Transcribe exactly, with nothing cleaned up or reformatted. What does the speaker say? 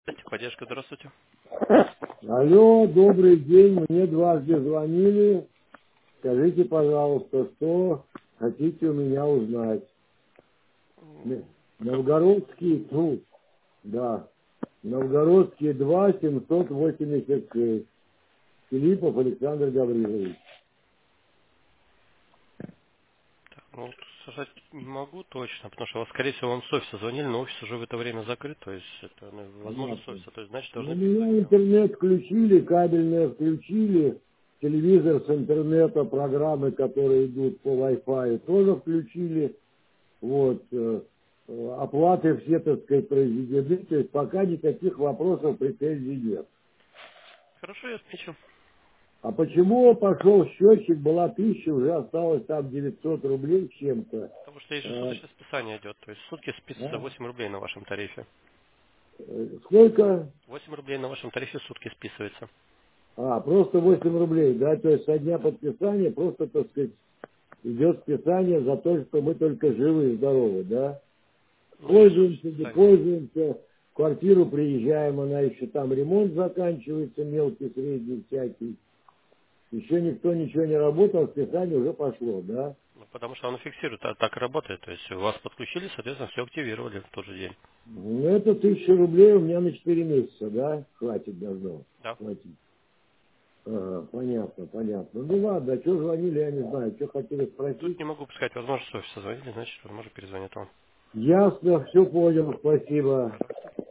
Поддержка, здравствуйте. Алло, добрый день, мне дважды звонили. Скажите, пожалуйста, что хотите у меня узнать? Н- Как? Новгородский, ну, да, Новгородский два семьсот восемьдесят шесть. Филиппов Александр Гаврилович. Ну, вот сказать не могу точно, потому что, скорее всего, вам с офиса звонили, но офис уже в это время закрыт, то есть это, ну, возможно, с Понятно. офиса, то есть, значит, Ну, должны у меня перезвонить вам. интернет включили, кабельное включили, телевизор с интернета, программы, которые идут по Wi-Fi, тоже включили. Вот, э, э, оплаты все, так сказать, произведены, то есть пока никаких вопросов, претензий нет. Хорошо, я отмечу. А почему пошел счетчик, была тысяча, уже осталось там девятьсот рублей с чем-то? Потому что Э, ежесуточное списание идет, то есть в сутки списывается а? восемь рублей на вашем тарифе. Э, Сколько? восемь рублей на вашем тарифе в сутки списывается. А, просто восемь рублей, да, то есть со дня подписания просто, так сказать, идет списание за то, что мы только живы и здоровы, да? Ну, ежесуточное Пользуемся, не списание. пользуемся, в квартиру приезжаем, она еще там ремонт заканчивается, мелкий, средний, всякий. Еще никто ничего не работал, списание уже пошло, да? Ну, потому что оно фиксирует, а так и работает, то есть вас подключили, соответственно, все активировали в тот же день. Ну, это тысяча рублей у меня на четыре месяца, да? Хватит должно. Да. Хватит. Ага, понятно, понятно. Ну ладно, а что звонили, я не знаю, что хотели Тут спросить. не могу сказать, возможно, с офиса звонили, значит, возможно, перезвонят вам. Ясно, все понял, спасибо. Пожалуйста.